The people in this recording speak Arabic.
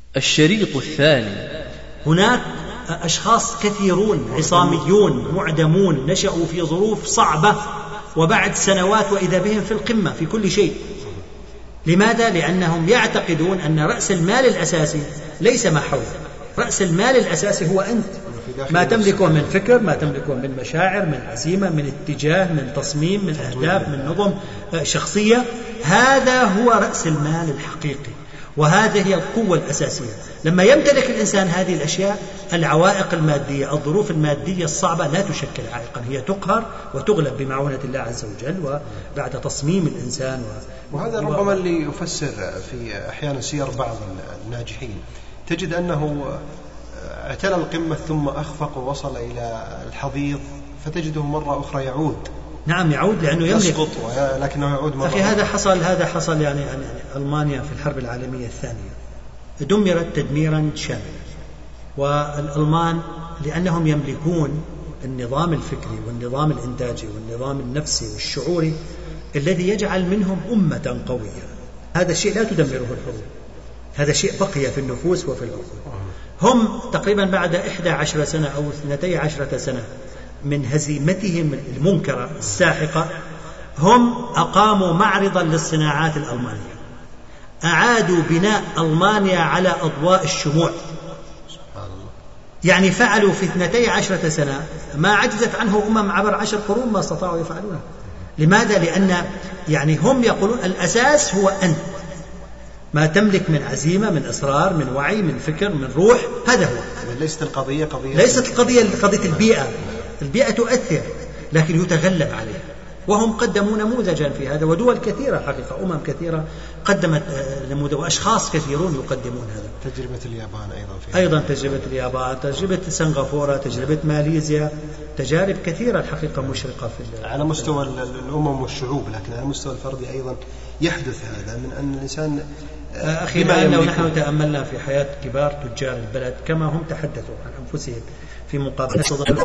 الشريط الثاني. هناك أشخاص كثيرون عصاميون معدمون نشأوا في ظروف صعبة وبعد سنوات وإذا بهم في القمة في كل شيء. لماذا؟ لأنهم يعتقدون أن رأس المال الأساسي ليس ما حولك، رأس المال الأساسي هو أنت، ما تملكه من فكر، ما تملكه من مشاعر، من عزيمة، من اتجاه، من تصميم، من أهداف، من نظم شخصية. هذا هو رأس المال الحقيقي، وهذه هي القوة الأساسية. لما يمتلك الإنسان هذه الأشياء، العوائق المادية، الظروف المادية الصعبة لا تشكل عائقا، هي تقهر وتغلب بمعونة الله عز وجل وبعد تصميم الإنسان. وهذا ربما اللي يفسر في أحيانا سير بعض الناجحين، تجد أنه اعتلى القمة ثم أخفق ووصل إلى الحضيض، فتجده مرة أخرى يعود. نعم يعود لأنه يملك، لكنه يعود مرة أخي. هذا حصل يعني ألمانيا في الحرب العالمية الثانية دمرت تدميرا شاملا، والألمان لأنهم يملكون النظام الفكري والنظام الإنتاجي والنظام النفسي والشعوري الذي يجعل منهم أمة قوية. هذا الشيء لا تدمره الحروب، هذا شيء بقي في النفوس وفي العقول. هم تقريبا بعد 11 سنة أو 12 سنة من هزيمتهم المنكرة الساحقة، هم أقاموا معرضا للصناعات الألمانية، أعادوا بناء ألمانيا على أضواء الشموع. يعني فعلوا في 12 سنة ما عجزت عنه أمم عبر 10 قرون ما استطاعوا يفعلونه. لماذا؟ لأن يعني هم يقولون الأساس هو أنت، ما تملك من عزيمة، من إصرار، من وعي، من فكر، من روح، هذا هو. ليست القضية قضية البيئة. البيئة تؤثر لكن يتغلب عليها، وهم قدموا نموذجا في هذا، ودول كثيرة حقيقة، كثيرة قدمت نموذج، وأشخاص كثيرون يقدمون هذا. تجربة اليابان أيضا تجربة اليابان، تجربة سنغافورة، تجربة ماليزيا، تجارب كثيرة الحقيقة مشرقة على مستوى الأمم والشعوب، لكن على مستوى الفردي أيضا يحدث هذا من أن الإنسان أخي، لأنه نحن تأملنا في حياة كبار تجار البلد كما هم تحدثوا عن أنفسهم في مقابلة